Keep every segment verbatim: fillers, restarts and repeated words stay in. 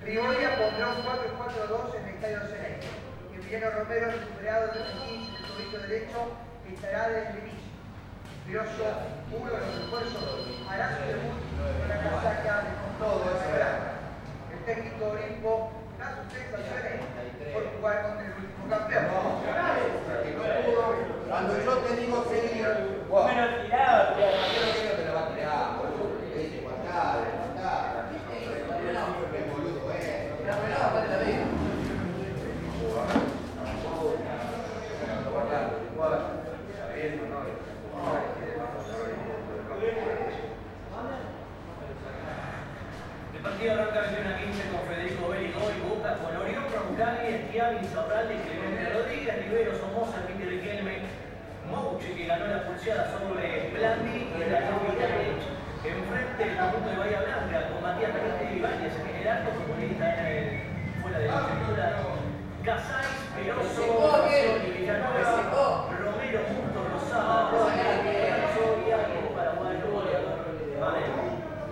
Frigoria pondrá un cuatro cuatro dos en el estadio Cerezo. Emiliano Romero, recuperado del esquí del tobillo derecho, estará desde el inicio. Grosso, uno de los refuerzos, hará su debut con la casaca de todo de Blanca. El técnico Olimpo da sus sensaciones por jugar contra el último campeón. Cuando yo te digo que wow. Me lo tiraba, yo no quiero que te lo va a tirar, boludo. Le dice, guardá, guardá. Qué boludo es. No, no, aparte la vida. El partido arranca veintiuno a quince con Federico Bélico y Boca, con Orión, Roncagli, Schiavi, Insaurralde, Clemente Rodríguez, Rivero, Somoza, Enrique Riquelme, Mouche, que ganó la pulseada sobre Blandi y Daniel Villagrech. Enfrente el conjunto de Bahía Blanca, con Matías Benítez Ibáñez en el arco, futbolista fuera de la estructura. Casais, Peroso, Scioli, Villanueva, Romero, Musto, Rosado, Soria y el paraguayo goleador Madero.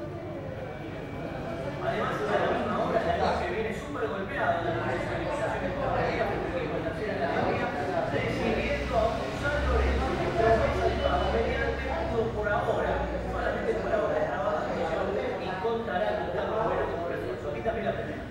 Además, a la misma hora, la noche viene súper golpeada en las calificaciones por la liga, porque con la tercera en la liga, recibiendo a un San Lorenzo que está mediante pudo por ahora, solamente por ahora, es la baja y contará con Carlos Romero como refuerzo. Aquí también la primera.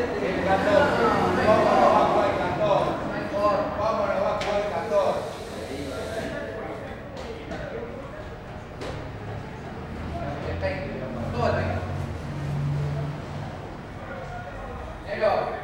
El catorce. ¿Cómo no va a jugar el catorce? ¿Cómo no va a jugar el catorce? Todo el Negro.